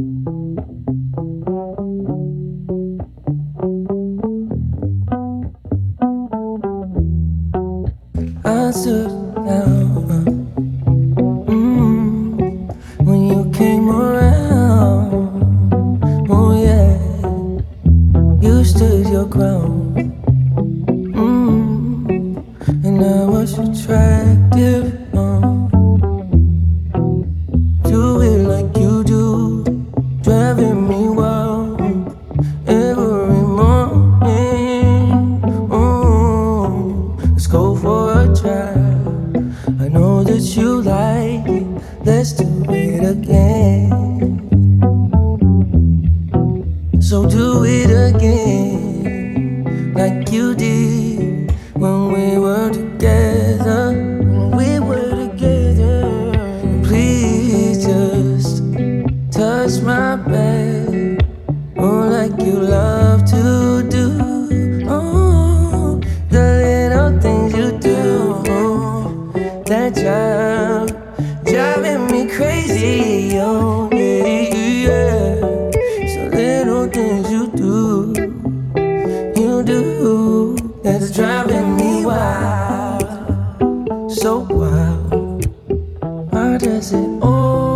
I stood down when you came around. Oh yeah, you stood your ground, and I was attractive. Do it like you do, driving me wild every morning. Let's go for a drive. I know that you like it. Let's do it again. So do it again, like you did when we were together. When we were together. Please just touch my back, oh, like you love to do. Oh, the little things you do, that driving me crazy. Oh yeah, so little things you do, that's driving me wild, so wild. Why does it all